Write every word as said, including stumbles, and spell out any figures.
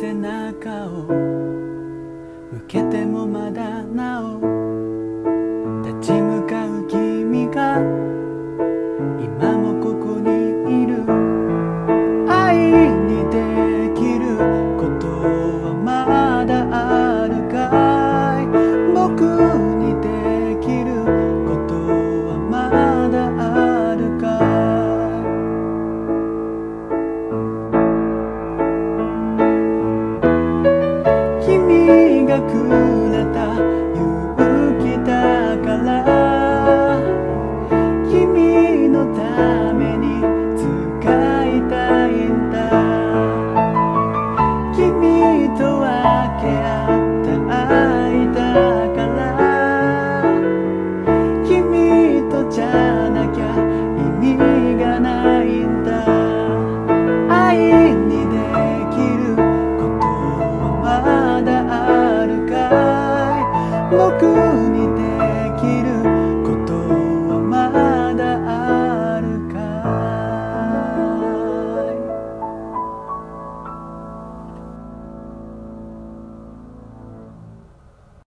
背中を向けてもまだなお立ち向かう君が今もここにいる。愛にできることはまだあるかい。僕にできることはまだあるかい。君がくれた勇気だから君のために使いたいんだ。君と分け合った愛だから君とじゃなきゃ意味がないんだ。愛にできることはまだあるかい。僕に